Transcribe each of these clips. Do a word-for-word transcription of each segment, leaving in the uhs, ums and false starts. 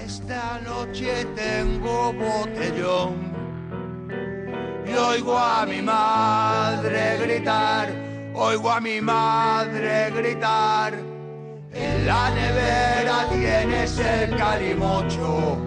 Esta noche tengo botellón y oigo a mi madre gritar, oigo a mi madre gritar. En la nevera tienes el calimocho,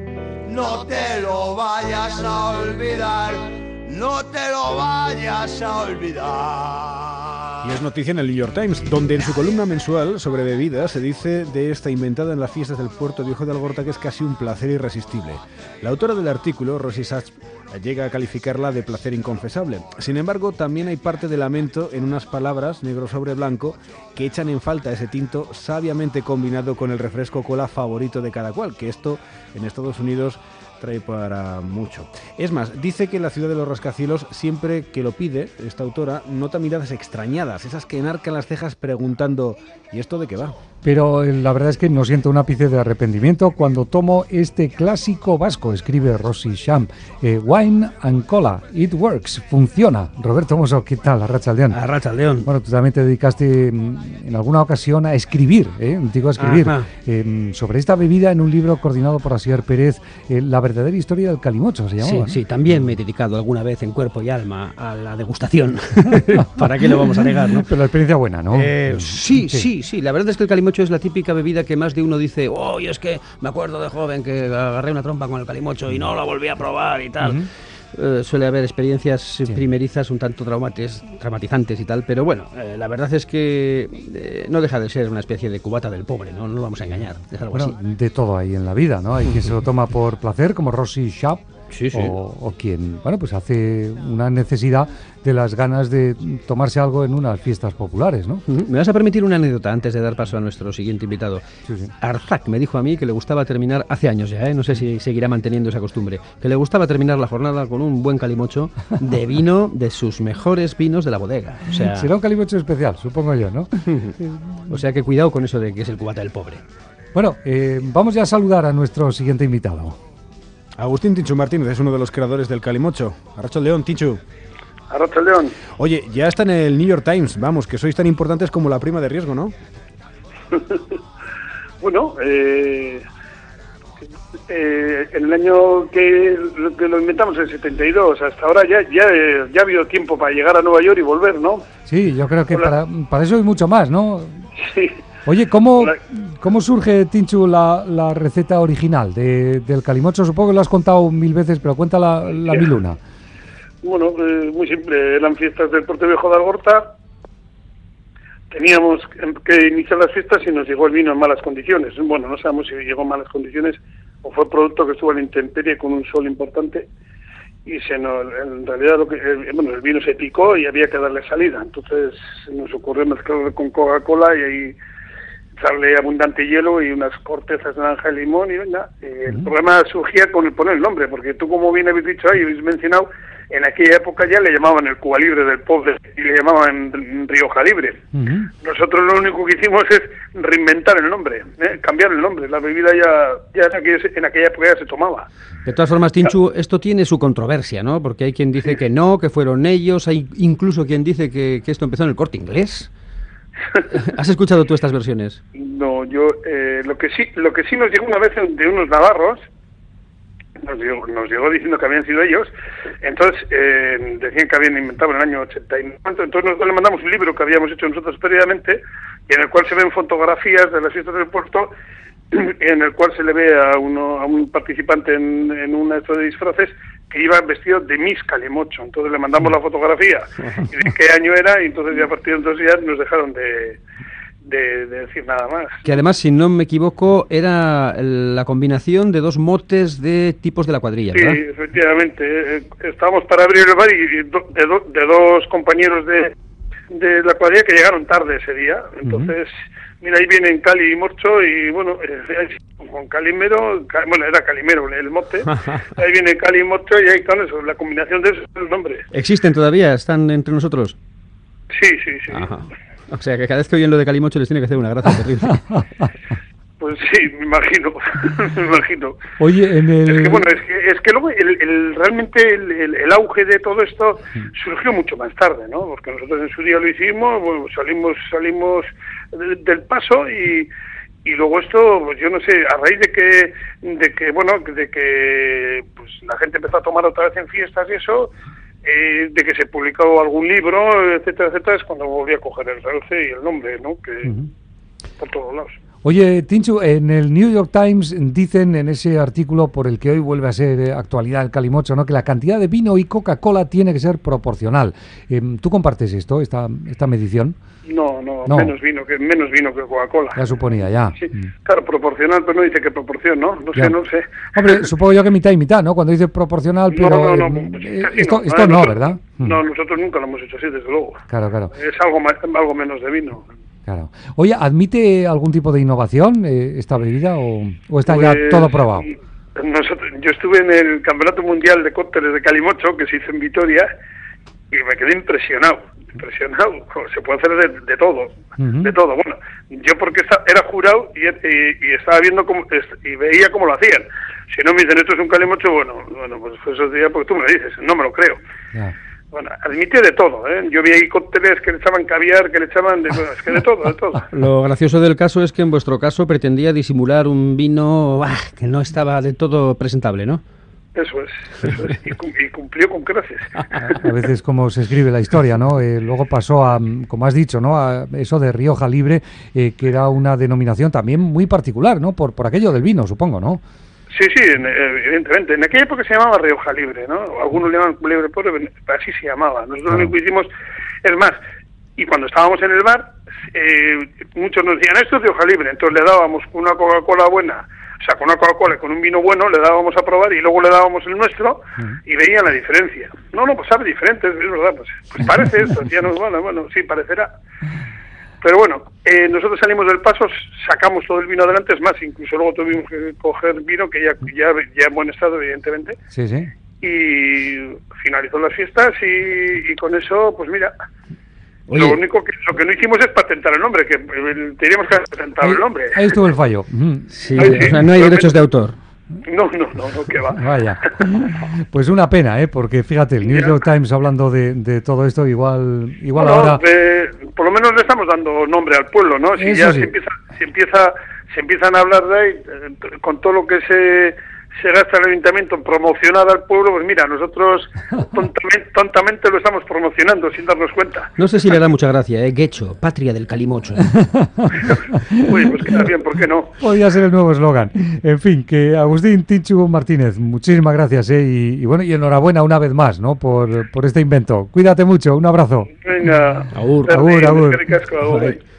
no te lo vayas a olvidar, no te lo vayas a olvidar. Y es noticia en el New York Times, donde en su columna mensual sobre bebidas se dice de esta inventada en las fiestas del puerto de Ojo de Algorta que es casi un placer irresistible. La autora del artículo, Rosie Sachs, llega a calificarla de placer inconfesable. Sin embargo, también hay parte de lamento en unas palabras, negro sobre blanco, que echan en falta ese tinto sabiamente combinado con el refresco cola favorito de cada cual, que esto en Estados Unidos trae para mucho. Es más, dice que en la ciudad de los rascacielos, siempre que lo pide, esta autora nota miradas extrañadas, esas que enarcan las cejas preguntando ¿y esto de qué va? Pero eh, la verdad es que no siento un ápice de arrepentimiento cuando tomo este clásico vasco, escribe Rosie Sachs. Eh, wine and cola, it works, funciona. Roberto Mosso, ¿qué tal? Arratsaldeon. Arratsaldeon. Bueno, tú también te dedicaste en alguna ocasión a escribir, ¿eh? Digo a escribir, eh, sobre esta bebida en un libro coordinado por Asier Pérez, eh, La verdadera historia del calimocho, se llamaba. Sí, ¿no? sí, también me he dedicado alguna vez en cuerpo y alma a la degustación. ¿Para qué lo vamos a negar, no? Pero la experiencia buena, ¿no? Eh, sí, sí, sí, sí. La verdad es que el calimocho es la típica bebida que más de uno dice, oh, es que me acuerdo de joven que agarré una trompa con el calimocho y no la volví a probar y tal. Uh-huh. Uh, suele haber experiencias sí. primerizas un tanto traumates, traumatizantes y tal, pero bueno, eh, la verdad es que eh, no deja de ser una especie de cubata del pobre, no, no lo vamos a engañar. Es algo bueno, así. De todo hay en la vida, ¿no? Hay quien se lo toma por placer, como Rosie Sachs. Sí, sí. O, o quien, bueno, pues hace una necesidad de las ganas de tomarse algo en unas fiestas populares, ¿no? Uh-huh. Me vas a permitir una anécdota antes de dar paso a nuestro siguiente invitado. Sí, sí. Arzac me dijo a mí que le gustaba terminar, hace años ya, ¿eh? No sé si seguirá manteniendo esa costumbre, que le gustaba terminar la jornada con un buen calimocho de vino, de sus mejores vinos de la bodega. O sea, será un calimocho especial, supongo yo, ¿no? O sea que cuidado con eso de que es el cubata del pobre. Bueno, eh, vamos ya a saludar a nuestro siguiente invitado. Agustín Tinchu Martínez es uno de los creadores del calimocho. Arratsaldeon, Tinchu. Arratsaldeon. Oye, ya está en el New York Times, vamos, que sois tan importantes como la prima de riesgo, ¿no? Bueno, eh, eh, en el año que, que lo inventamos, en el setenta y dos, hasta ahora ya, ya, ya ha habido tiempo para llegar a Nueva York y volver, ¿no? Sí, yo creo que para, para eso hay mucho más, ¿no? Sí. Oye, ¿cómo, ¿cómo surge, Tinchu, la, la receta original de, del calimocho? Supongo que lo has contado mil veces, pero cuenta la, la mil una. Bueno, eh, muy simple. Eran fiestas del Puerto Viejo de Algorta. Teníamos que iniciar las fiestas y nos llegó el vino en malas condiciones. Bueno, no sabemos si llegó en malas condiciones o fue producto que estuvo a la intemperie con un sol importante. Y se nos, en realidad lo que, eh, bueno, el vino se picó y había que darle salida. Entonces nos ocurrió mezclarlo con Coca-Cola y ahí echarle abundante hielo y unas cortezas de naranja y limón y venga. Eh, el uh-huh. problema surgía con el poner el nombre, porque tú, como bien habéis dicho ahí, habéis mencionado, en aquella época ya le llamaban el Cuba Libre del pobre y le llamaban Rioja Libre. Uh-huh. Nosotros lo único que hicimos es reinventar el nombre, ¿eh? cambiar el nombre. La bebida ya, ya en, aquella, en aquella época ya se tomaba. De todas formas, Tinchu, esto tiene su controversia, ¿no? Porque hay quien dice sí. que no, que fueron ellos, hay incluso quien dice que, que esto empezó en el Corte Inglés. ¿Has escuchado tú estas versiones? No, yo eh, lo que sí lo que sí nos llegó una vez de unos navarros, nos llegó, nos llegó diciendo que habían sido ellos, entonces eh, decían que habían inventado en el año ochenta y nueve, entonces nosotros le mandamos un libro que habíamos hecho nosotros previamente, en el cual se ven fotografías de las fiestas del puerto, en el cual se le ve a uno a un participante en, en una de estos disfraces que iba vestido de Miss Calimocho. Entonces le mandamos la fotografía y de qué año era, y entonces ya a partir de entonces ya nos dejaron de, de, de decir nada más. Que además, si no me equivoco, era la combinación de dos motes de tipos de la cuadrilla, ¿verdad? Sí, efectivamente. Estábamos para abrir el bar y do, de, do, de dos compañeros de, de la cuadrilla que llegaron tarde ese día. Entonces, uh-huh. mira, ahí vienen Cali y Morcho y, bueno, eh, con Calimero, bueno, era Calimero el mote, ahí viene Cali y Morcho y ahí con eso, la combinación de esos es el nombre. ¿Existen todavía? ¿Están entre nosotros? Sí, sí, sí. Ajá. O sea, que cada vez que oyen lo de Calimocho les tiene que hacer una gracia terrible. Pues sí, me imagino, me imagino. Oye, en el... Es que, bueno, es que, es que luego el, el, realmente el, el, el auge de todo esto surgió mucho más tarde, ¿no? Porque nosotros en su día lo hicimos, bueno, salimos salimos del paso y... y luego esto, pues yo no sé, a raíz de que, de que bueno, de que pues la gente empezó a tomar otra vez en fiestas y eso, eh, de que se publicó algún libro, etcétera, etcétera, es cuando volví a coger el realce y el nombre, ¿no? Que uh-huh. por todos lados. Oye, Tinchu, en el New York Times dicen en ese artículo por el que hoy vuelve a ser actualidad el calimocho, ¿no?, que la cantidad de vino y Coca-Cola tiene que ser proporcional. Eh, ¿Tú compartes esto, esta esta medición? No, no, no, menos vino que menos vino que Coca-Cola. Ya suponía, ya. Sí, claro, proporcional, pero no dice qué proporción, ¿no? No ya. sé, no sé. Hombre, supuedo yo que mitad y mitad, ¿no? Cuando dice proporcional, pero... No, no, no, eh, no esto no, esto no, nosotros, ¿verdad? No, nosotros nunca lo hemos hecho así, desde luego. Claro, claro. Es algo más, algo menos de vino. Claro. Oye, ¿admite algún tipo de innovación eh, esta bebida o, o está pues, ya todo probado? Nosotros, yo estuve en el Campeonato Mundial de Cócteles de Calimocho, que se hizo en Vitoria, y me quedé impresionado, impresionado. Se puede hacer de, de todo, uh-huh. de todo. Bueno, yo porque era jurado y, y, y estaba viendo cómo, y veía cómo lo hacían. Si no me dicen esto es un calimocho, bueno, bueno, pues esos días porque tú me lo dices, no me lo creo. Yeah. Bueno, admite de todo, ¿eh? Yo vi ahí cócteles que le echaban caviar, que le echaban... De, bueno, es que de todo, de todo. Lo gracioso del caso es que en vuestro caso pretendía disimular un vino bah, que no estaba de todo presentable, ¿no? Eso es, eso es. Y, y cumplió con creces. A veces como se escribe la historia, ¿no? Eh, luego pasó a, como has dicho, ¿no?, a eso de Rioja Libre, eh, que era una denominación también muy particular, ¿no? Por, por aquello del vino, supongo, ¿no? Sí, sí, evidentemente. En aquella época se llamaba Rioja Libre, ¿no? Algunos le llaman Libre Pobre, así se llamaba. Nosotros claro. lo que hicimos, es más, y cuando estábamos en el bar, eh, muchos nos decían, esto es Rioja Libre, entonces le dábamos una Coca-Cola buena, o sea, con una Coca-Cola y con un vino bueno, le dábamos a probar y luego le dábamos el nuestro y veían la diferencia. No, no, pues sabe diferente, es verdad, pues, pues parece esto, ya no, bueno, bueno, sí, parecerá. Pero bueno, eh, nosotros salimos del paso, sacamos todo el vino adelante, es más, incluso luego tuvimos que coger vino que ya ya, ya en buen estado, evidentemente. Sí, sí. Y finalizó las fiestas y, y con eso, pues mira, Oye. lo único que lo que no hicimos es patentar el nombre, que eh, teníamos que patentar ahí, el nombre. Ahí estuvo el fallo. Sí, ahí, o sea, no hay derechos de autor. No, no, no, no, que va. Vaya. Pues una pena, ¿eh? Porque fíjate, el New York Times hablando de, de todo esto, igual igual bueno, ahora... Eh, por lo menos le estamos dando nombre al pueblo, ¿no? Si Eso ya sí. se empieza, se empieza, se empiezan a hablar de ahí, eh, con todo lo que se... se gasta el ayuntamiento en promocionar al pueblo, pues mira, nosotros tontamente, tontamente lo estamos promocionando sin darnos cuenta. No sé si le da mucha gracia, ¿eh? Guecho, patria del calimocho. Uy, pues queda bien, ¿por qué no? Podría ser el nuevo eslogan. En fin, que Agustín Tinchu Martínez, muchísimas gracias, ¿eh? Y, y bueno, y enhorabuena una vez más, ¿no? Por, por este invento. Cuídate mucho, un abrazo. Venga. Agur. Agur, agur. agur.